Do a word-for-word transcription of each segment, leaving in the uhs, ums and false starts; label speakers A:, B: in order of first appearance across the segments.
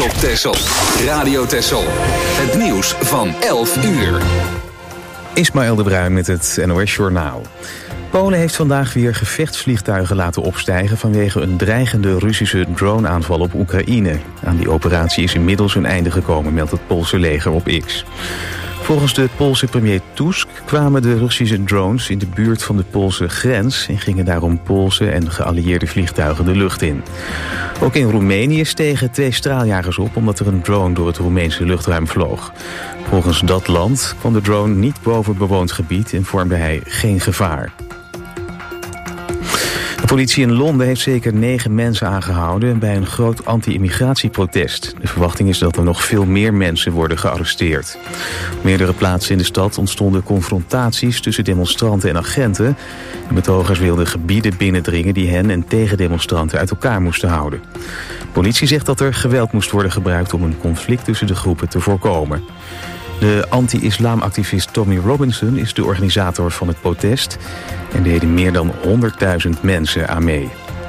A: op Texel. Radio Texel. Het nieuws van elf uur.
B: Ismaël de Bruin met het N O S-journaal. Polen heeft vandaag weer gevechtsvliegtuigen laten opstijgen vanwege een dreigende Russische droneaanval op Oekraïne. Aan die operatie is inmiddels een einde gekomen, meldt het Poolse leger op X. Volgens de Poolse premier Tusk kwamen de Russische drones in de buurt van de Poolse grens en gingen daarom Poolse en geallieerde vliegtuigen de lucht in. Ook in Roemenië stegen twee straaljagers op omdat er een drone door het Roemeense luchtruim vloog. Volgens dat land kwam de drone niet boven bewoond gebied en vormde hij geen gevaar. De politie in Londen heeft zeker negen mensen aangehouden bij een groot anti-immigratieprotest. De verwachting is dat er nog veel meer mensen worden gearresteerd. Op meerdere plaatsen in de stad ontstonden confrontaties tussen demonstranten en agenten. De betogers wilden gebieden binnendringen die hen en tegendemonstranten uit elkaar moesten houden. De politie zegt dat er geweld moest worden gebruikt om een conflict tussen de groepen te voorkomen. De anti-islamactivist Tommy Robinson is de organisator van het protest en deden meer dan honderdduizend mensen aan mee.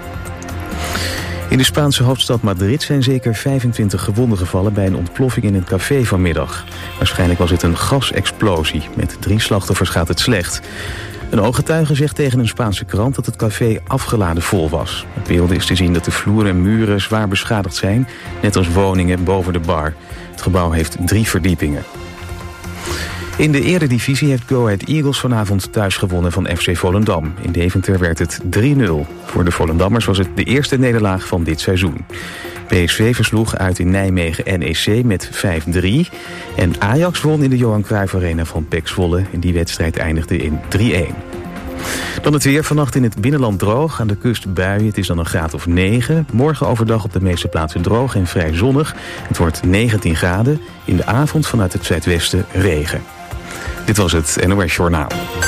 B: In de Spaanse hoofdstad Madrid zijn zeker vijfentwintig gewonden gevallen bij een ontploffing in een café vanmiddag. Waarschijnlijk was het een gasexplosie. Met drie slachtoffers gaat het slecht. Een ooggetuige zegt tegen een Spaanse krant dat het café afgeladen vol was. Op beelden is te zien dat de vloer en muren zwaar beschadigd zijn, net als woningen boven de bar. Het gebouw heeft drie verdiepingen. In de Eredivisie heeft Go Ahead Eagles vanavond thuis gewonnen van F C Volendam. In Deventer werd het drie nul. Voor de Volendammers was het de eerste nederlaag van dit seizoen. P S V versloeg uit in Nijmegen N E C met vijf drie. En Ajax won in de Johan Cruijff Arena van P E C Zwolle. En die wedstrijd eindigde in drie een. Dan het weer. Vannacht in het binnenland droog. Aan de kust buien. Het is dan een graad of negen. Morgen overdag op de meeste plaatsen droog en vrij zonnig. Het wordt negentien graden. In de avond vanuit het zuidwesten regen. Dit was het N O S Journaal.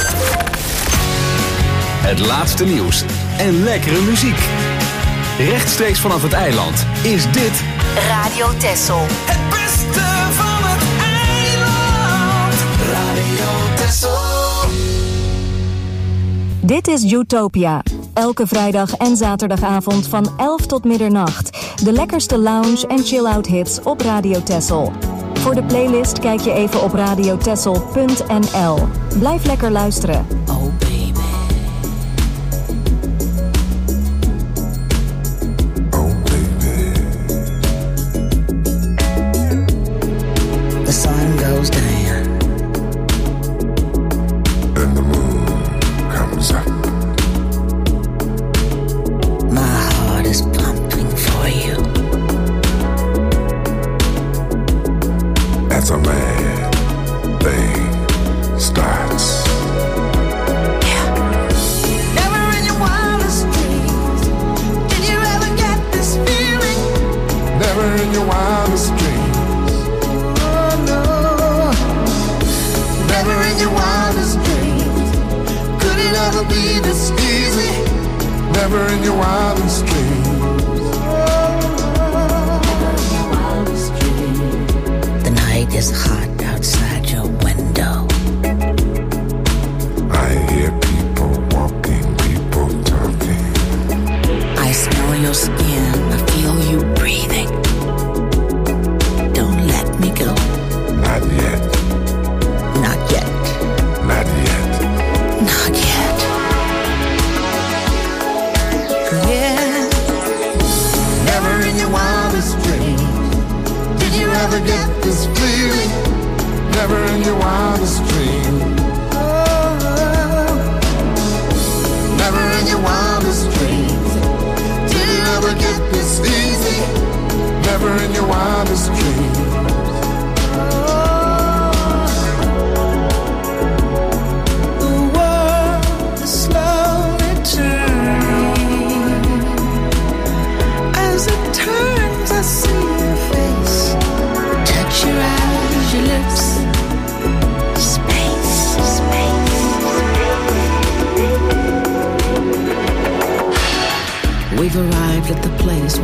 A: Het laatste nieuws en lekkere muziek. Rechtstreeks vanaf het eiland is dit
C: Radio Texel.
D: Het beste van het eiland. Radio Texel.
C: Dit is Utopia. Elke vrijdag en zaterdagavond van elf tot middernacht. De lekkerste lounge en chill-out hits op Radio Texel. Voor de playlist kijk je even op radiotexel punt n l. Blijf lekker luisteren.
D: Oh baby. Oh baby. The sun goes down. And the moon comes up. My heart is pumping for you. As a man thing starts. Yeah. Never in your wildest dreams did you ever get this feeling. Never in your wildest dreams. Oh no. Never in your wildest dreams could it ever be this easy. Never in your wildest dreams. It's hot outside your window. I hear people walking, people talking. I smell your skin, I feel you breathing. Don't let me go. Not yet. Not yet. Not yet. Not yet. Yeah. Never in your wildest dreams did you ever get this feeling. Never in your wildest dream. Oh, never in your wildest dreams did you ever get this easy. Never in your wildest dreams. Oh, the world is slowly turning. As it turns, I see your face. Touch your eyes, your lips. Space, space. We've arrived at the place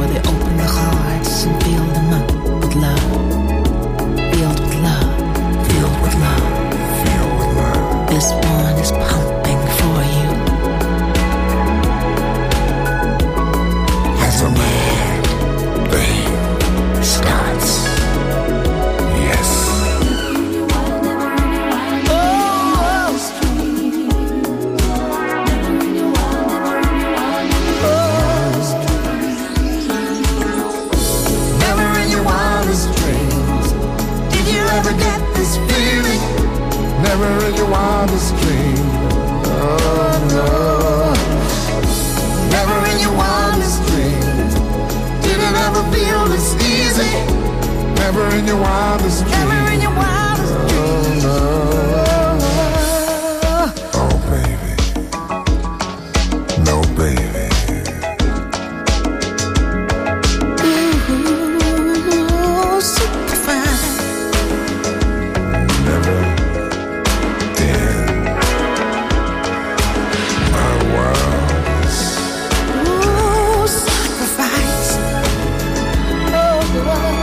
E: never in your wildest dream. Oh no, never in your wildest dream. Did it ever feel this easy? Never in your wildest dream. Never in your wildest dream. Oh no. Oh baby, no baby. Ooh, super fine. Never in my wildest. Ooh, sacrifice. Oh,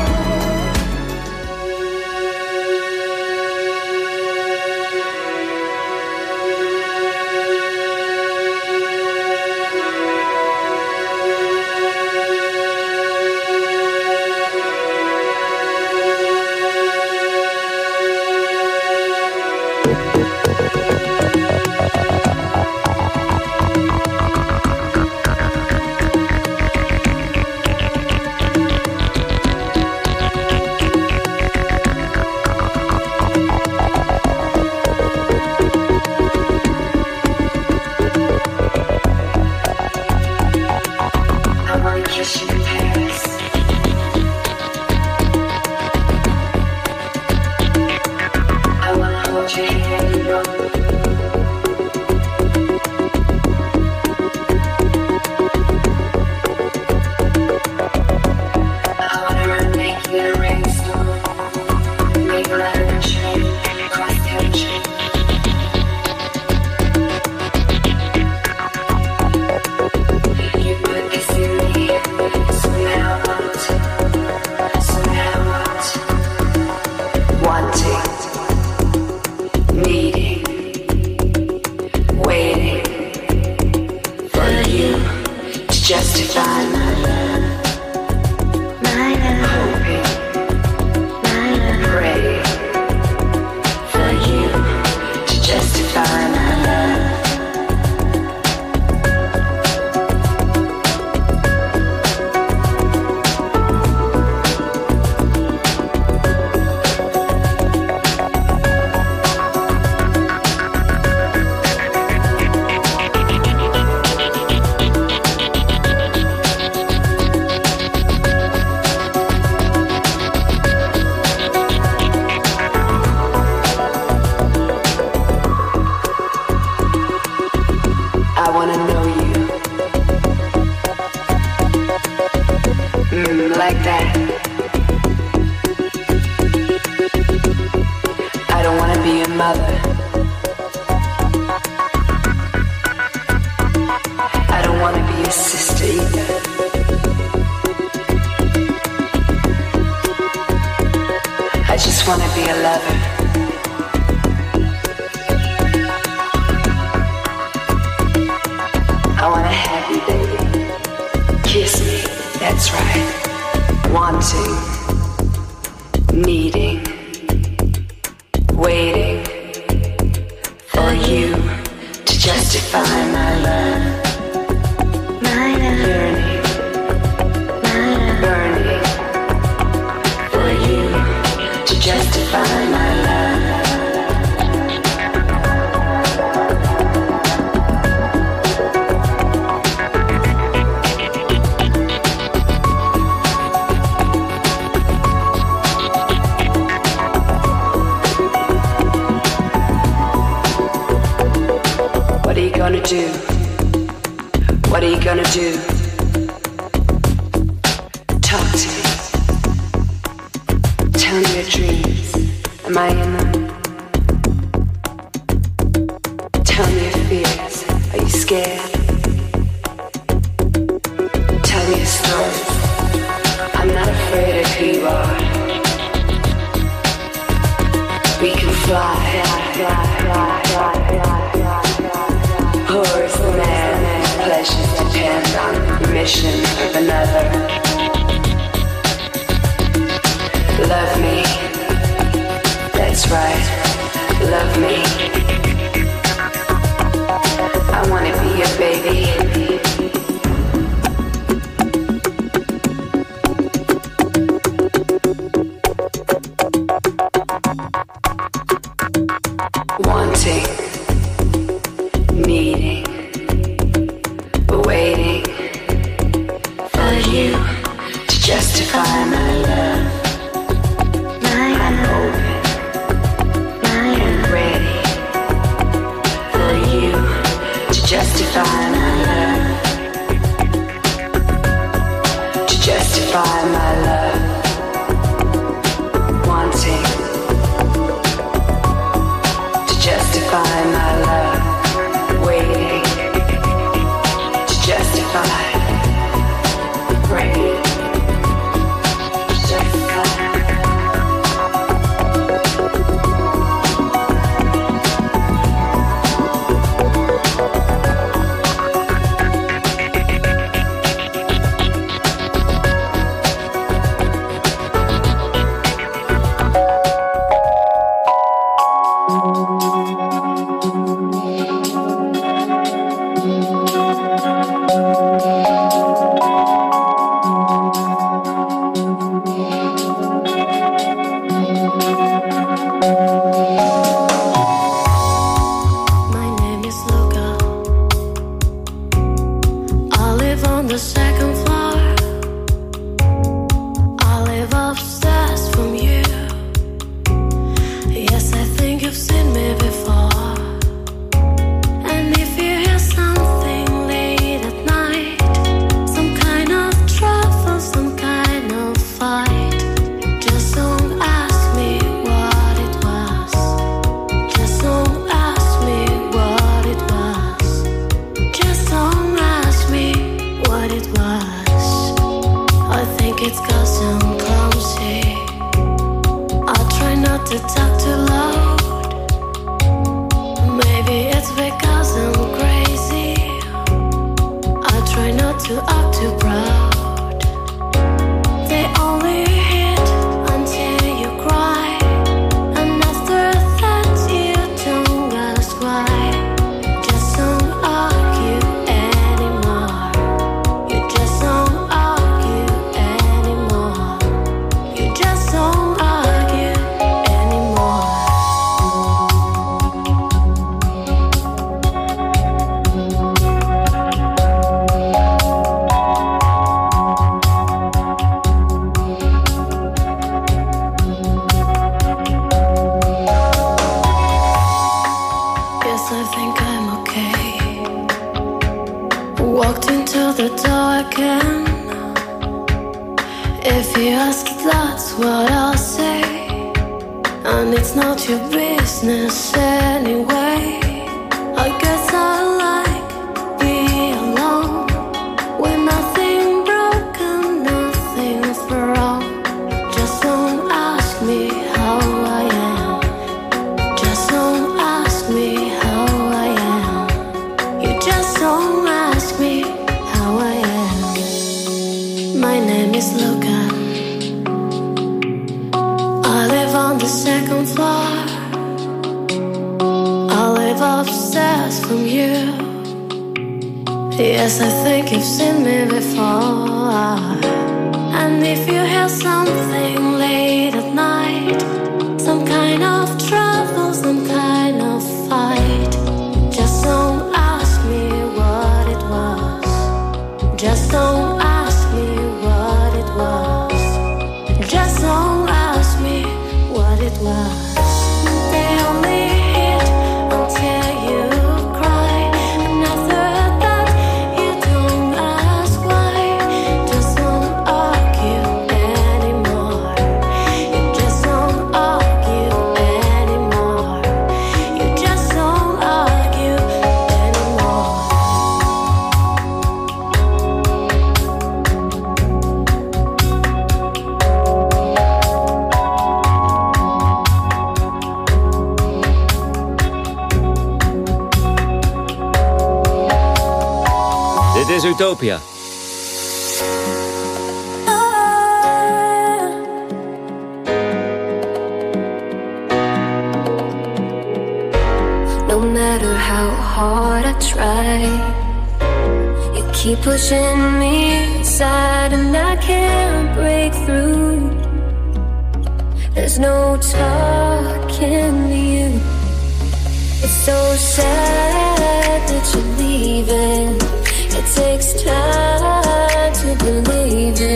F: you to justify my love. I'm open and ready for you to justify my love. To justify my love. Wanting to justify my love. Waiting to justify. Ready to justify.
G: Yes, I think you've seen me before. And if you hear something late at night, some kind of trouble, some kind of fight, just don't ask me what it was. Just don't ask me what it was. Just don't ask me what it was. They only hit until you cry, and after that you don't ask why. Just don't argue anymore. You just don't argue anymore. You just don't argue anymore.
H: Dit is Utopia.
G: No matter how hard I try, you keep pushing me aside and I can't break through. There's no talking to you. It's so sad that you're leaving. It takes time to believe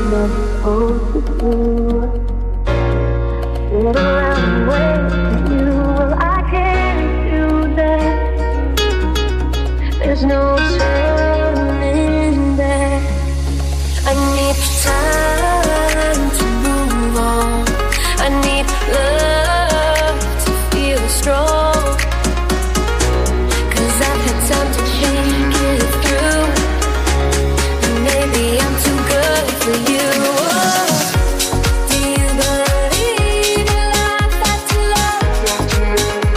I: not supposed to do. Sit around and wait for you. Well, I can't do that. There's no turning back. I need time to move on. I need love to feel strong. 'Cause I've had time to think it through. And maybe I'm too good for you. Do you believe in life after love?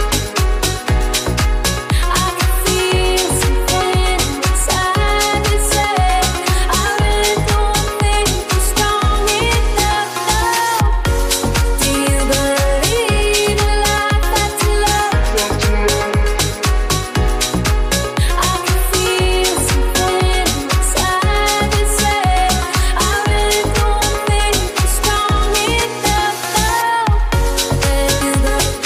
I: I can feel something inside me say I really don't think you're strong enough now. Do you believe in life after love? I can feel something inside me say I really don't think you're strong enough now. Baby, but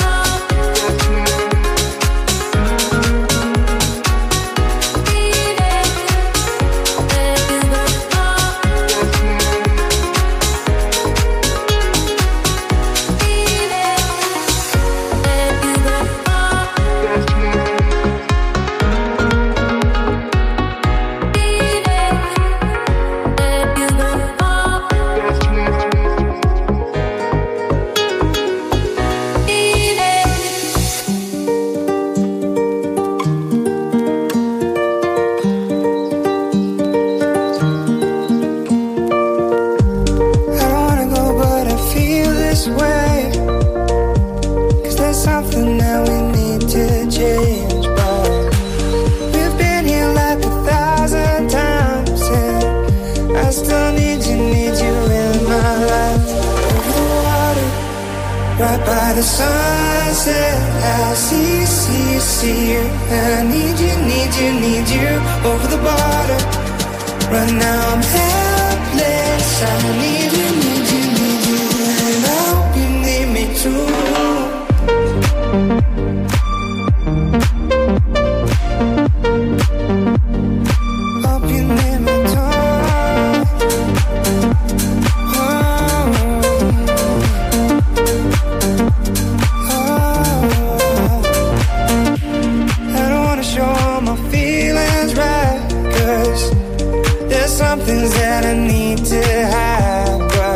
E: I don't wanna go, but I feel this way. 'Cause there's something that we need to change. But we've been here like a thousand times, and I still need you, need you in my life. Over the water, right by the sunset, I see, see, see you. And I need you, need you, need you. Over the border, right now I'm helpless. I need you, need you, need you. And I hope you need me too. Hope you need me too. Oh, oh. I don't wanna show all my feelings right, 'cause there's some things that I need to hide. But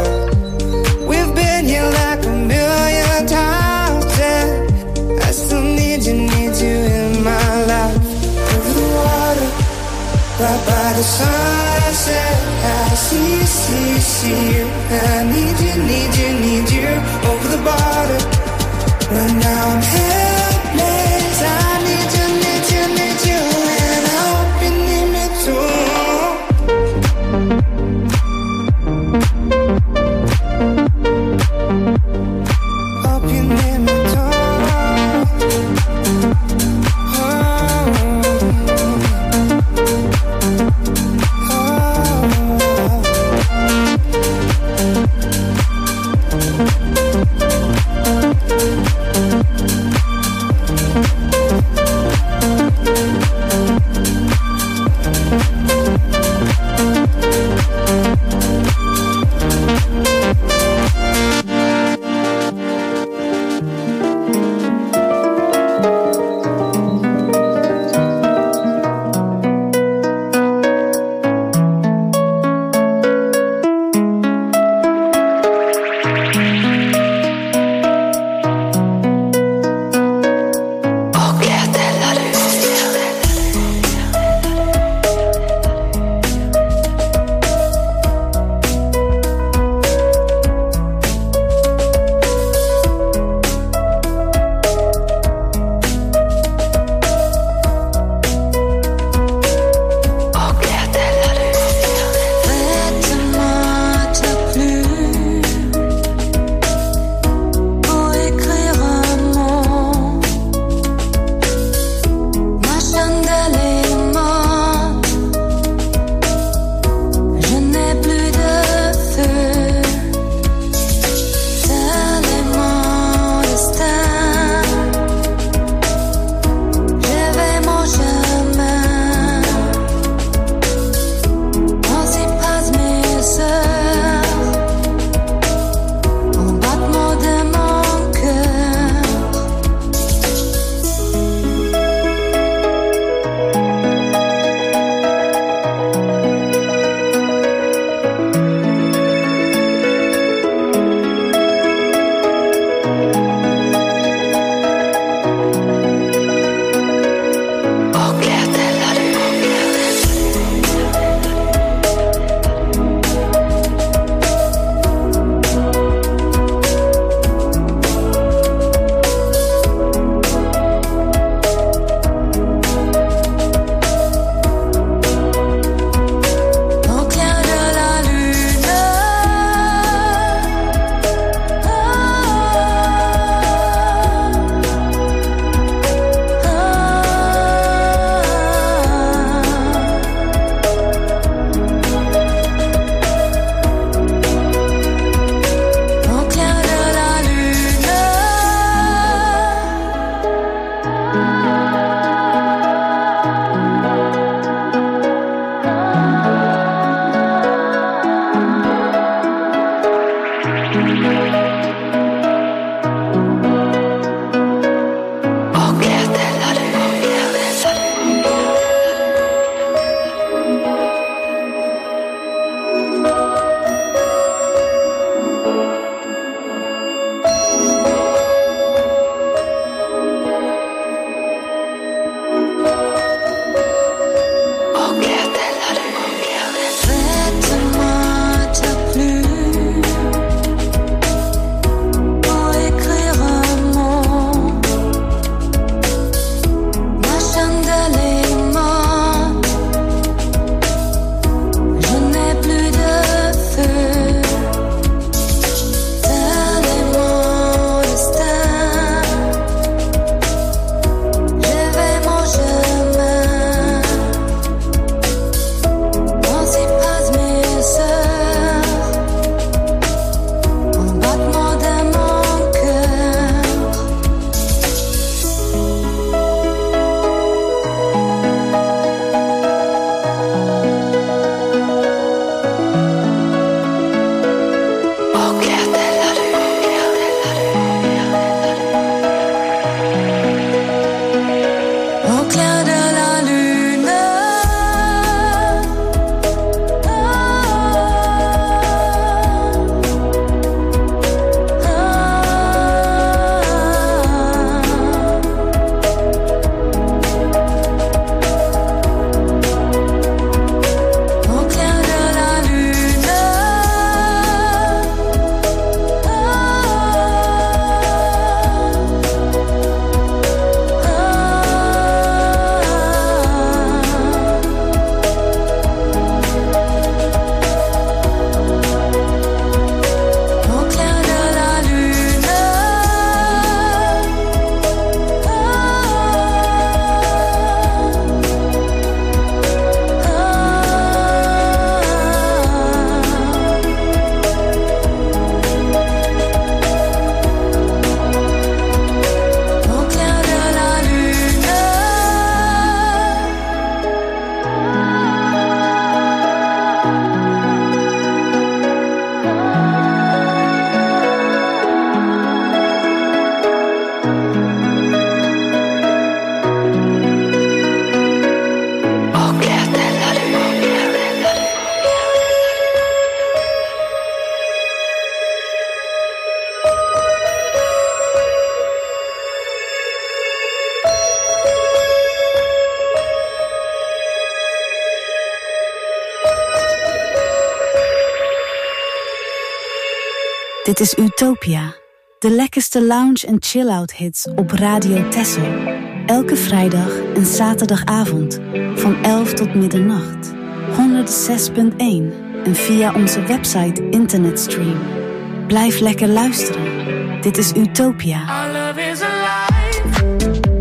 J: Dit is Utopia, de lekkerste lounge- en chill-out hits op Radio Texel. Elke vrijdag en zaterdagavond van elf tot middernacht. honderdzes punt één en via onze website internetstream. Blijf lekker luisteren. Dit is Utopia.
I: Our love is alive.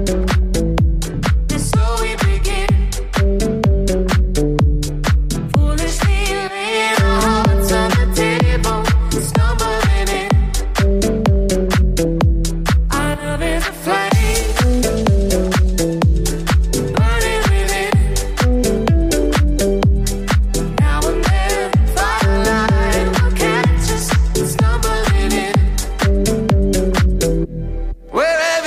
I: It's so we begin. Foolishly laying our hearts on the table, stumbling in. Our love is a flame, burning within. Now and then, firelight will catch us stumbling in.
E: Wherever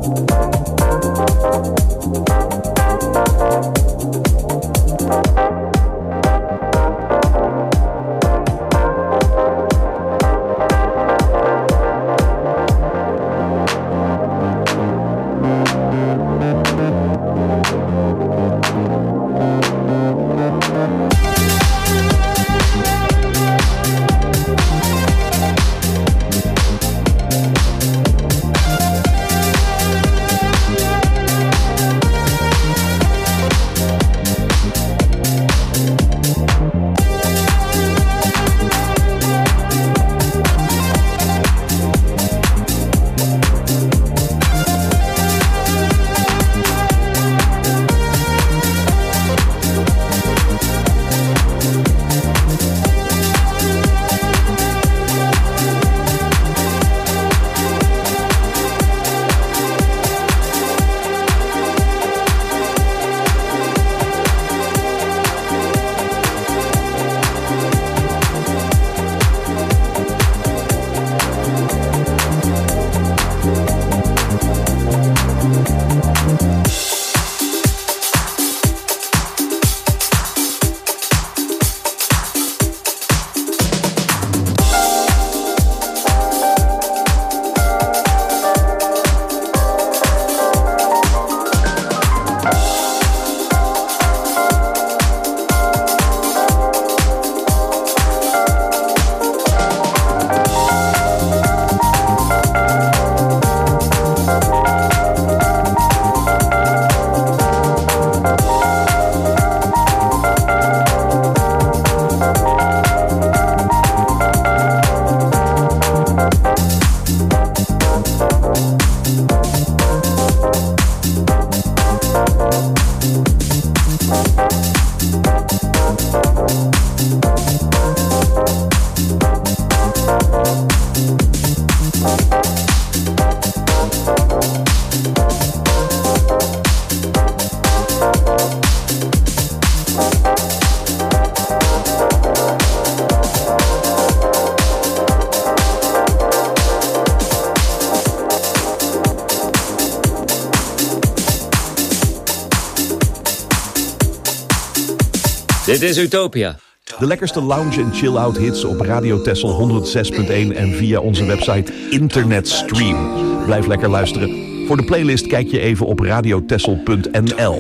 H: Dit is Utopia.
K: De lekkerste lounge en chill-out hits op Radio Texel honderd zes punt één en via onze website Internetstream. Blijf lekker luisteren. Voor de playlist kijk je even op radiotexel punt n l.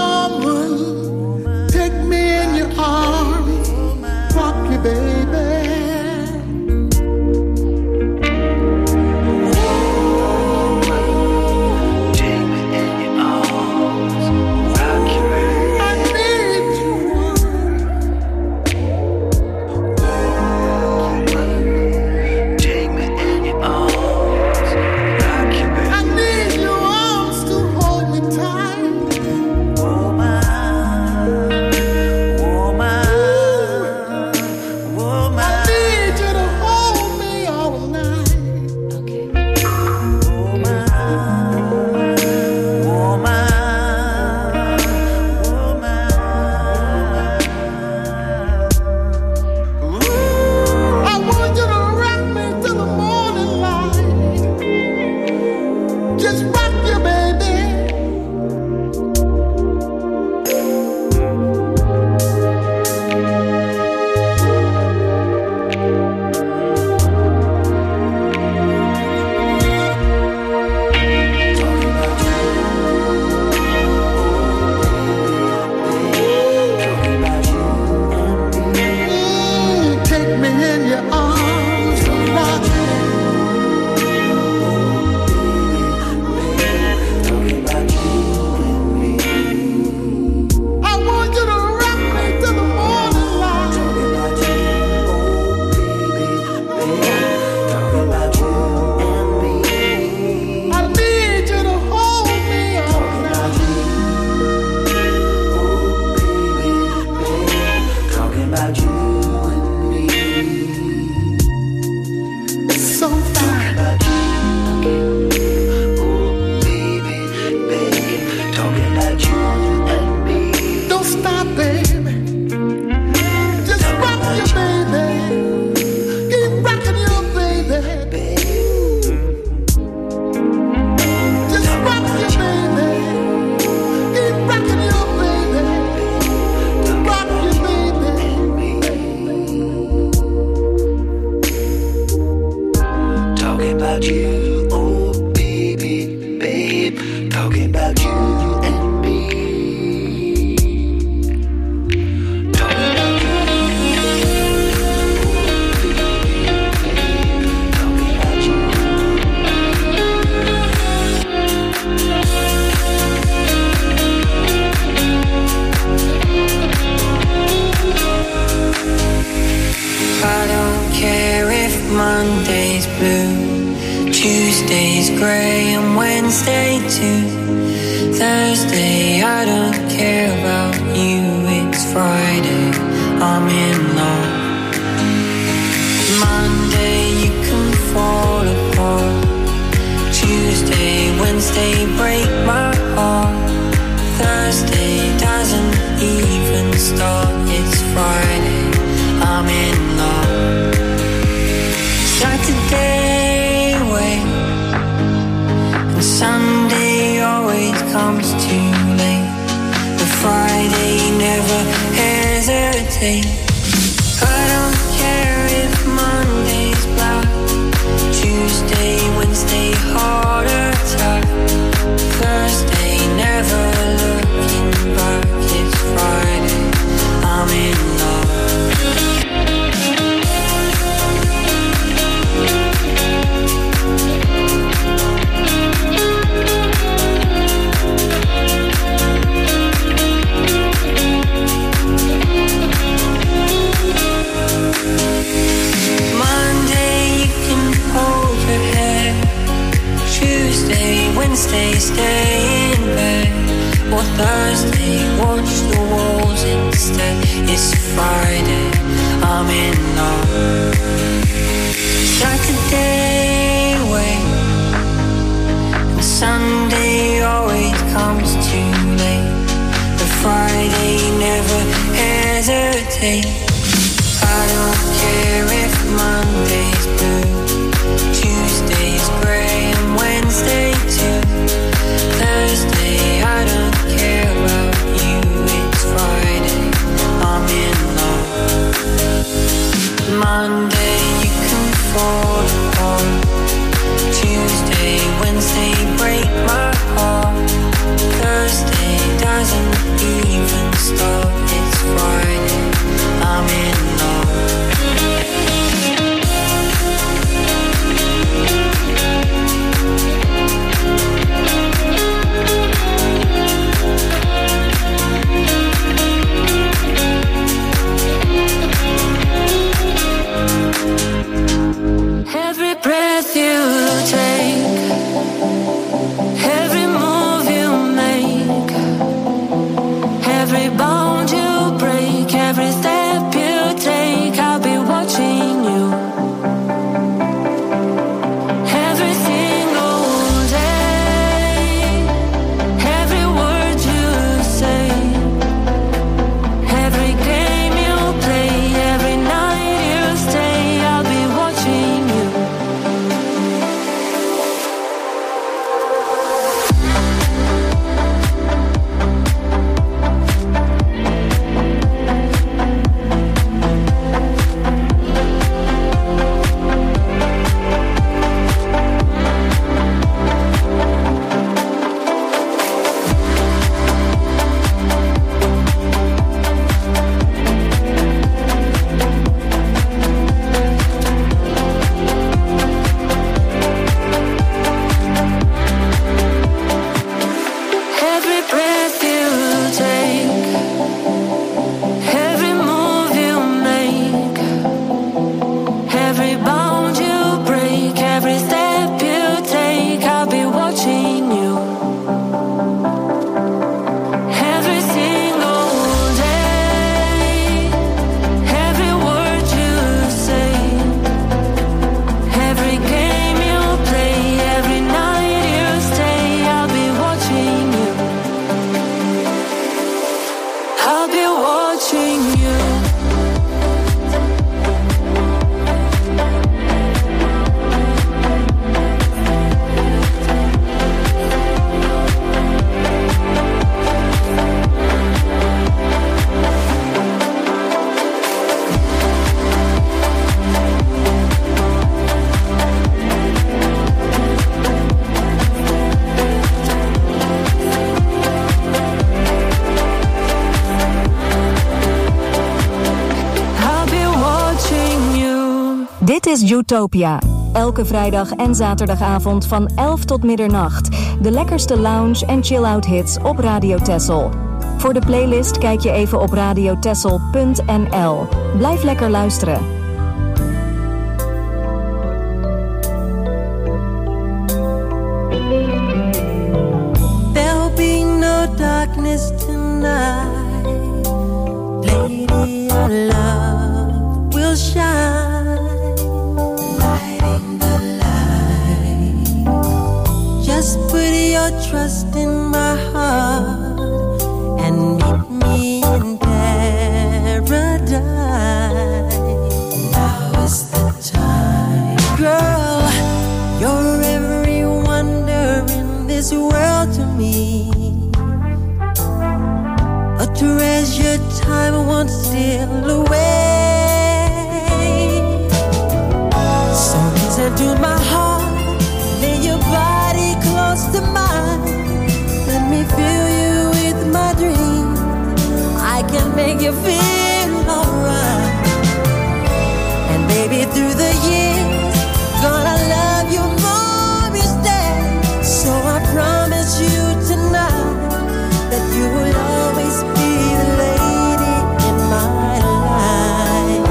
E: Baby
L: Monday's blue, Tuesday's grey, and Wednesday too. Thursday, I don't care about you. It's Friday, I'm in love. Monday, you can fall apart. Tuesday, Wednesday, break my heart. Thursday doesn't even start. It's Friday, I'm in love. Saturday, wait, and Sunday always comes too late. But Friday, never hesitate. I don't care if Monday's black. Tuesday, Wednesday, heart attack. Thursday, never looking back. It's Friday, I'm in love. Wednesday, stay in bed. Or Thursday, watch the walls instead. It's Friday, I'm in love. Saturday, wait, and Sunday always comes too late. But Friday, never hesitate. I don't care if Monday's blue, Tuesday's grey, and Wednesday too. Thursday, I don't care about you. It's Friday, I'm in love. Monday, you can fall apart. Tuesday, Wednesday, break my heart. Thursday doesn't even start. It's Friday, I'm in love. Every breath you take, every move you make, every bound you break, every step you take, I'll be watching you. Every single day, every word you say, every game you play, every night you stay, I'll be watching you. Every breath you take, every move you make, every bound you break, every step you take, I'll be watching you. Every single day, every word you say, every game you play, every night you stay, I'll be watching you. I'll be watching you. I'll be watching you.
C: Dit is Utopia. Elke vrijdag en zaterdagavond van elf tot middernacht. De lekkerste lounge en chill-out hits op Radio Texel. Voor de playlist kijk je even op radiotexel punt n l. Blijf lekker luisteren.
M: light. Lady, our love will shine. Lighting the light. Just put your trust in my heart and meet me in paradise. Now is the time. Girl, you're every wonder in this world to me. A treasured time won't steal away. So listen to my heart, lay your body close to mine. Let me fill you with my dreams. I can make you feel alright. And baby, through the years, gonna love you more each day. So I promise you tonight that you will always be the lady in my life.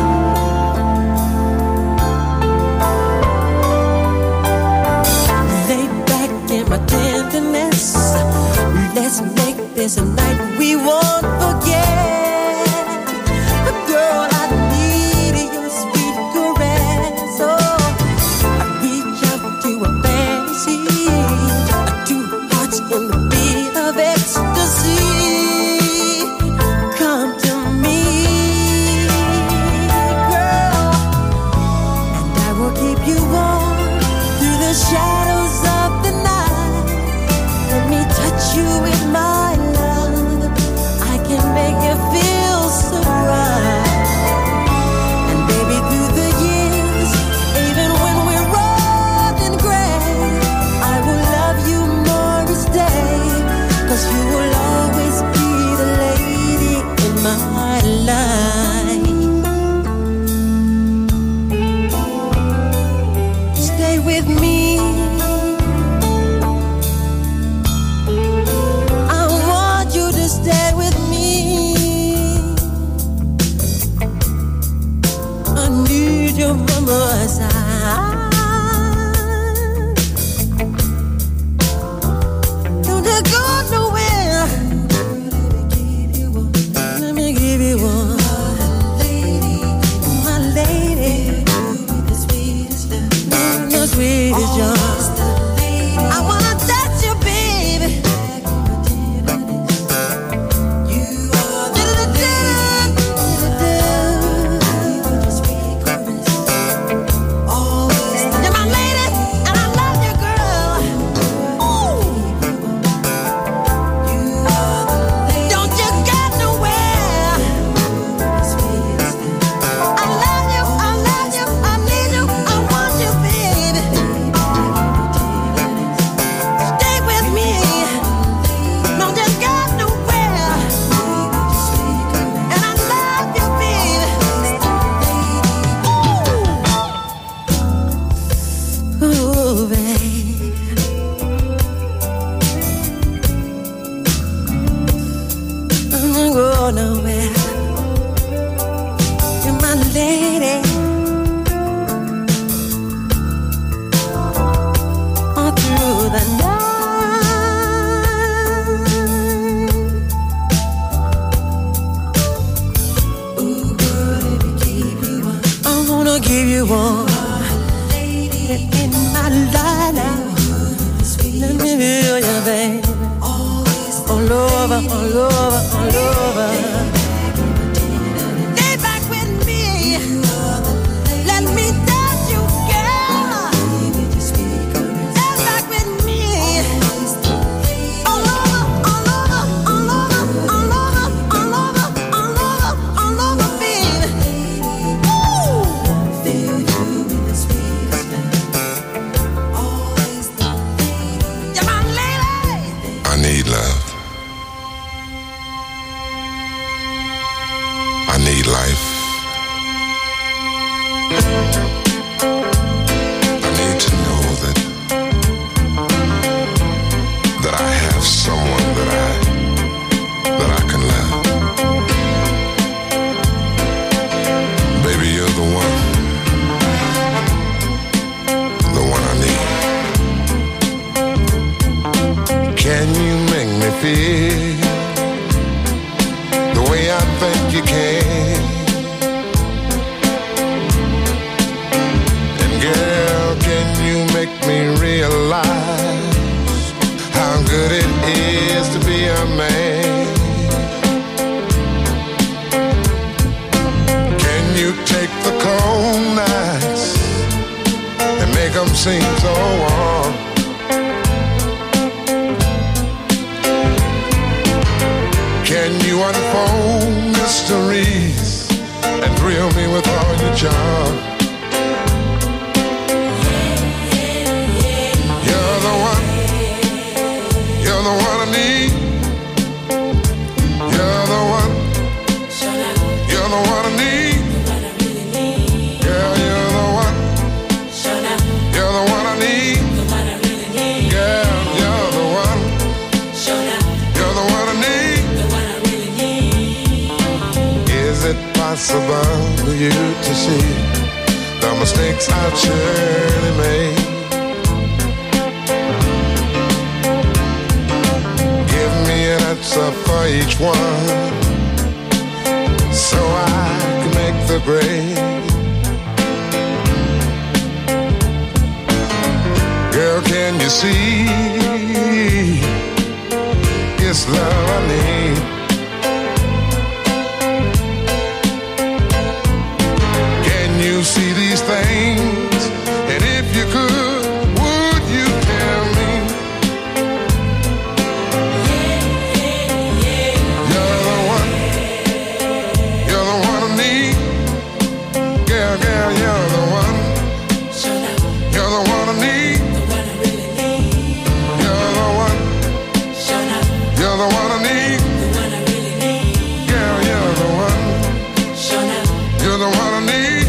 M: Lay back in my tenderness. Let's make this a night we won't forget. Girl, I need your sweet caress. Oh, I reach out to a fantasy, two hearts in the beat of ecstasy. Come to me, girl, and I will keep you warm through the shadows of the night. Let me touch you with my love. I can make you feel so right. And baby, through the years, even when we're old and gray, I will love you more each day. 'Cause you will always be the lady in my life. Stay with me. I want you to stay with me. I need you by my side. Don't you go nowhere. Let me give you one. My lady, the sweetest young. I wanna touch you, baby. You're my lady, and I love you, girl. Ooh. Don't you go nowhere. I love you, I love you, I need you, I want you, baby. Stay with me. Don't you go nowhere. And I love you, baby. Ooh, ooh, baby. I'm gonna go nowhere. You're my lady. All through the night. Ooh, girl, let me give you one. I wanna give you one. In my life now. Let me feel you, baby. All over, all over, all over. Stay back with me. Let me touch you, girl. Stay back with me. All over, all over, all over, all over, all over, all over, all over, baby. Ooh. You're my lady.
E: I need love. them seem so warm. Can you unfold mysteries and thrill me with all your charm? You're the one, you're the one I need. You're the one, you're the one I need. Girl, you're the one, you're the one I need. Girl, you're the one, you're the one I need. Is it possible for you to see the mistakes I've surely made? Give me an answer for each one, so I can make the grade. Girl, can you see it's love I need? Can you see these things? And if you could, would you tell me? You're the one, you're the one I need. Girl, girl, you're the one, you're the one I need. You're the one, you're the one I need. Girl, you're the one, you're the one I need.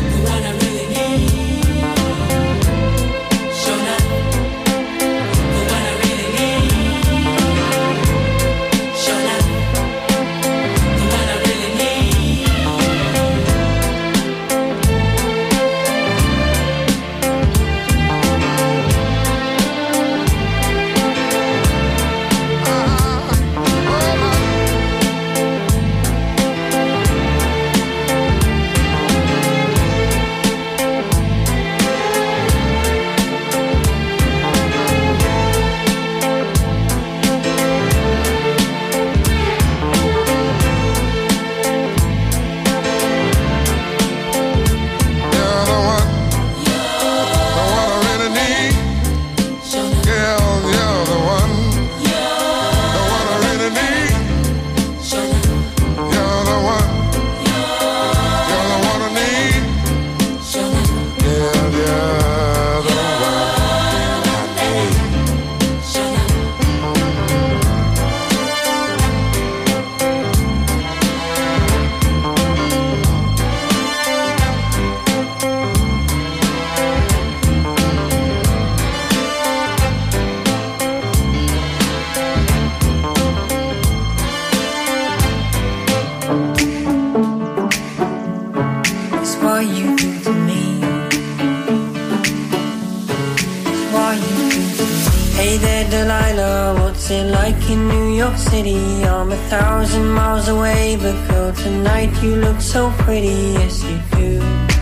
N: City, I'm a thousand miles away, but girl, tonight you look so pretty, yes you do.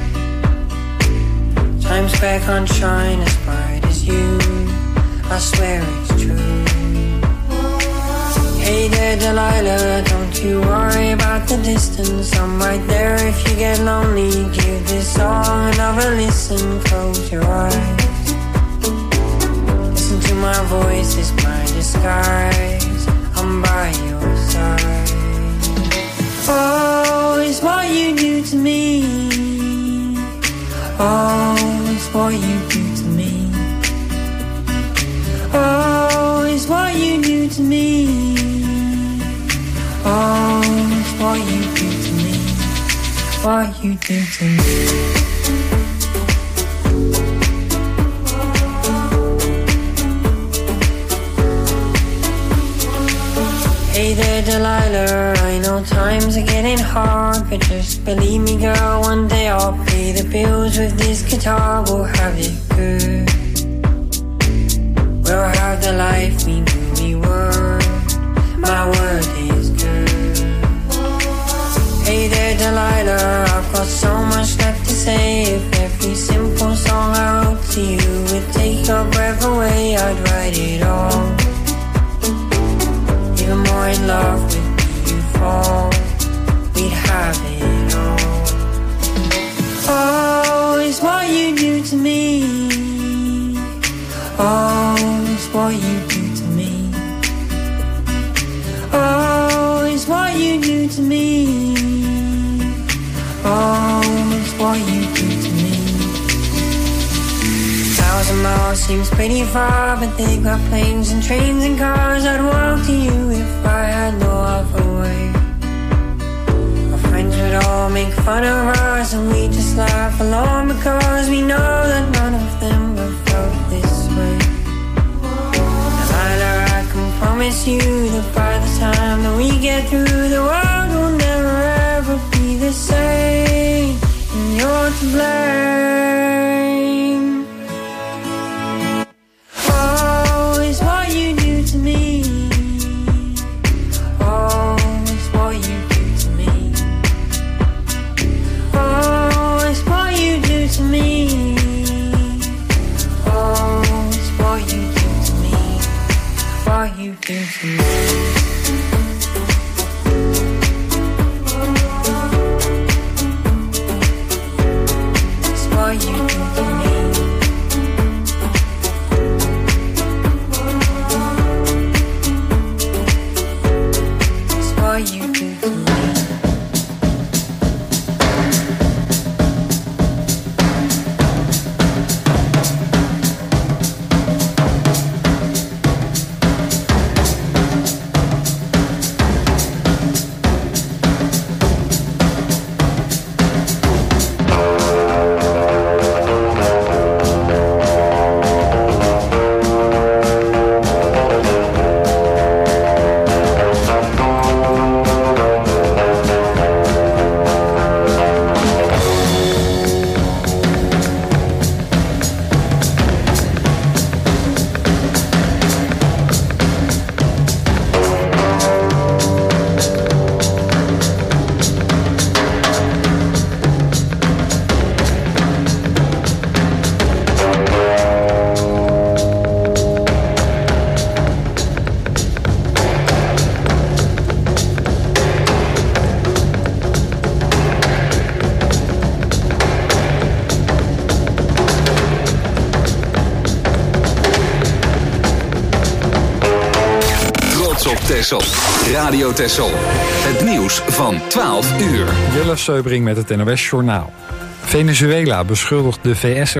N: Time's Square can't shine as bright as you, I swear it's true. Hey there Delilah, don't you worry about the distance, I'm right there if you get lonely. Give this song another listen, close your eyes. Listen to my voice, it's my disguise, I'm by your side. Oh, it's what you do to me. Oh, it's what you do to me. Oh, it's what you do to me. Oh, it's what you do to me. What you do to me. Hey there Delilah, I know times are getting hard, but just believe me girl, one day I'll pay the bills with this guitar. We'll have it good, we'll have the life we knew we were, my word is good. Hey there Delilah, I've got so much left to say. If every simple song I wrote to you would take your breath away, I'd write it all. Even more in love with you fall, we'd have it all. Oh, it's what you do to me. Oh, it's what you do to me. Oh, it's what you do to me. Oh, it's what you do to me. Thousand miles seems pretty far, but they got planes and trains and cars. I'd walk to you if I had no other way. Our friends would all make fun of us, and we just laugh along because we know that none of them have felt this way. And Lila, I can promise you that by the time that we get through, the world will never ever be the same, and you're to blame. Oh, it's what you do to me. Oh, it's what you do to me. Oh, it's what you do to me. Oh, it's what you do to me. What you do to me. What you do to me. It's what you do to me.
A: Texel. Radio Texel. Het nieuws van twaalf uur.
O: Jelle Seubring met het N O S Journaal. Venezuela beschuldigt de V S